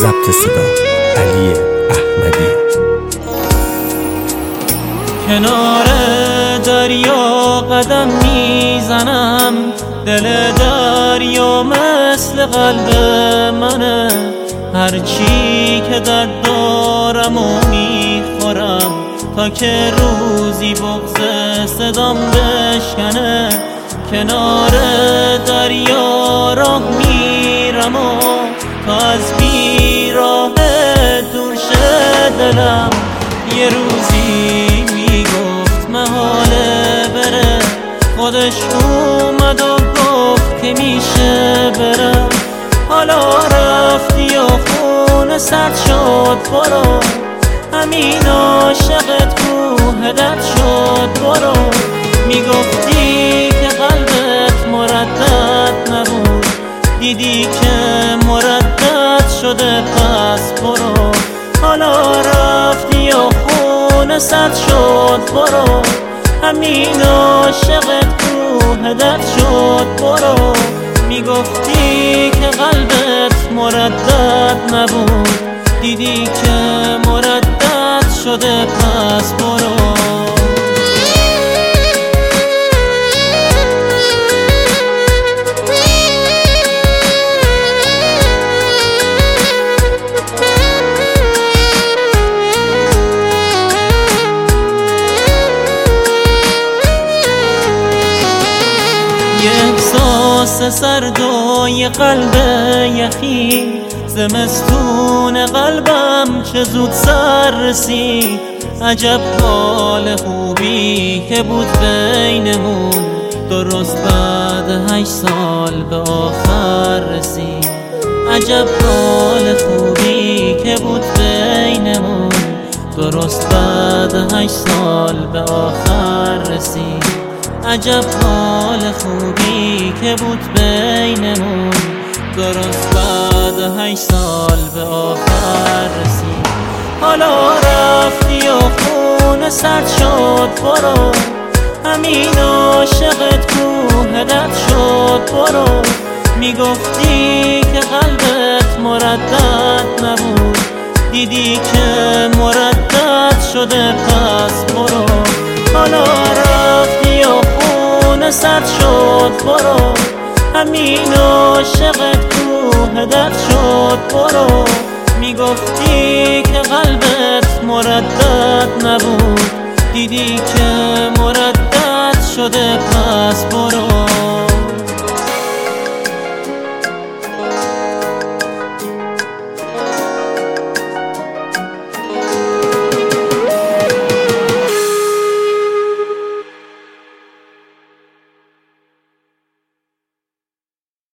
ضبط صدا علی احمدی. کنار دریا قدم میزنم، دل دریا مثل قلب منه. هرچی که درد دارم و میخورم تا که روزی بغض صدام بشکنه. کنار دریا راه میرم و تا از بیراه دور شه دلم. یه روزی میگفت محاله بره، خودش اومد و گفت که میشه برم. حالا رفتی و خونه سرد شد، برو همین عاشقت کوهدت شد. برو میگفتی که قلبت مردد نبود، دیدی که مردد شده، پس برو. حالا رفتی و خونه سرد شد، برو همین عاشقت کوهدت شد. برو میگفتی که قلبت مردد نبود، دیدی که مردد شده، پس برو. یه احساس سرد و یه قلب یخی، زمستون قلبم چه زود سر رسید. عجب حال خوبی که بود بینمون، درست بعد 8 سال به آخر رسید. عجب حال خوبی که بود بینمون، درست بعد 8 سال به آخر رسید. عجب حال خوبی که بود بینمون، درست بعد 8 سال به آخر رسید. حالا رفتی و خونه سرد شد، برو همین عاشقت کوهدت شد. برو میگفتی که قلبت مردد نبود، دیدی که مردد شده، پس برو. حالا رفتی و خونه سرد شد، برو همین عاشقت کوهدت شد. برو میگفتی که قلبت مردد نبود، دیدی که مردد شده، پس برو.